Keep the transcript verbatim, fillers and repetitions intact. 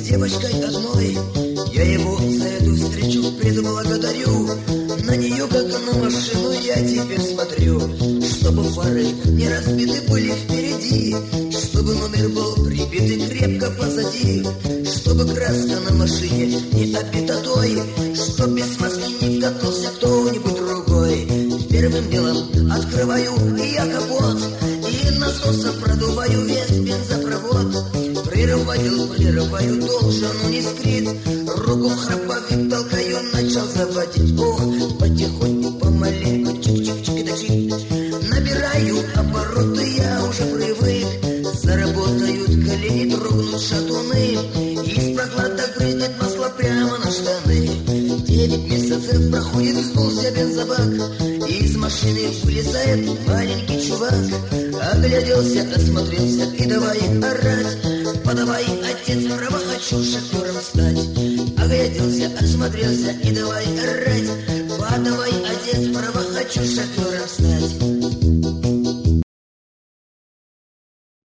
девочкой одной. Я его за эту встречу предблагодарю. На нее, как на машину, я теперь смотрю. Чтобы фары не разбиты были впереди, чтобы номер был прибит и крепко позади, чтобы краска на машине не обита той, чтоб без маски не вкатился кто-нибудь другой. Первым делом открываю я капот и насосом продуваю весь бензопровод. Прерываю, прерываю, должен он искрит. Руку в храповик толкаю, начал заводить. Ох, потихоньку, помаленьку, чик-чик-чик да чик. Набираю обороты, я уже привык. Заработают колени, дрогнут шатуны. Из прокладок брызнет масло прямо на штаны. Девять месяцев проходит, вздулся бензобак. Из машины вылезает маленький чувак. Огляделся, осмотрелся и давай орать. Подавай, отец, право хочу шофером стать. Огляделся, осмотрелся и давай орать. Подавай, отец, право хочу шофером